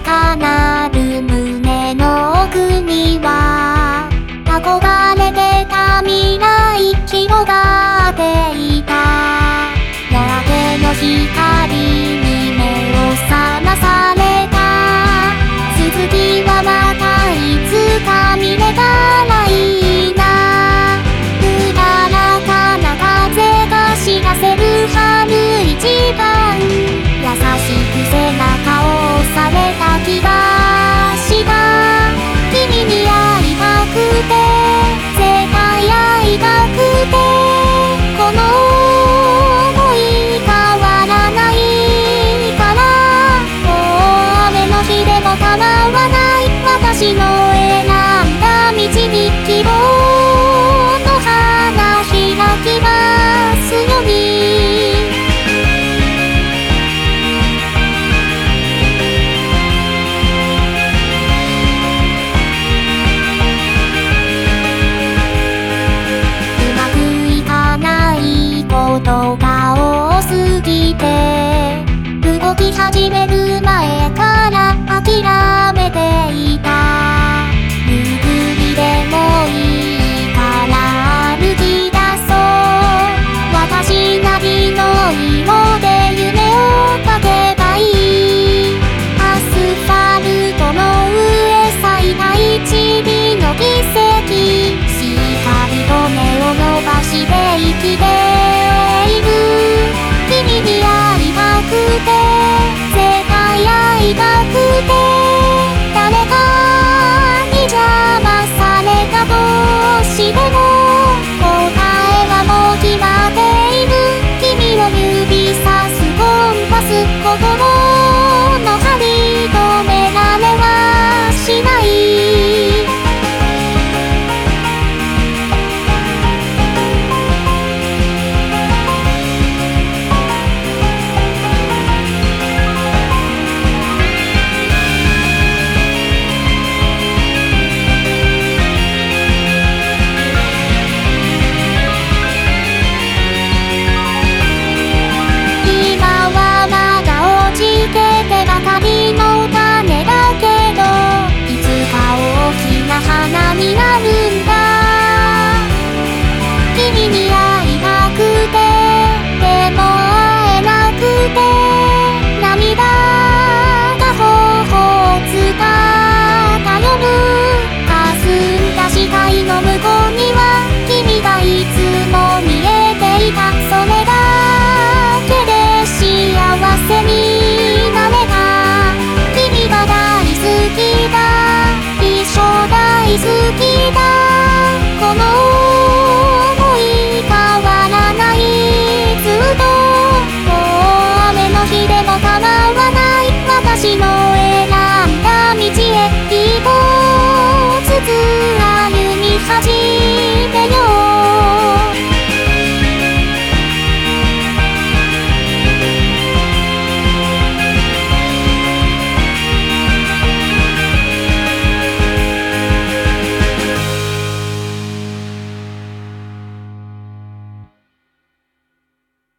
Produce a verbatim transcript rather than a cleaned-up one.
高鳴る胸の奥には憧れてた未来広がっていた。夜明けの光に目を覚まされた。続きはまたいつか見れたらいいな。うららかな風が知らせる春一番、優しく背中を押された気がした。君に会いたくて絶対会いたくて、この想い変わらないから。もう雨の日でも構わない私の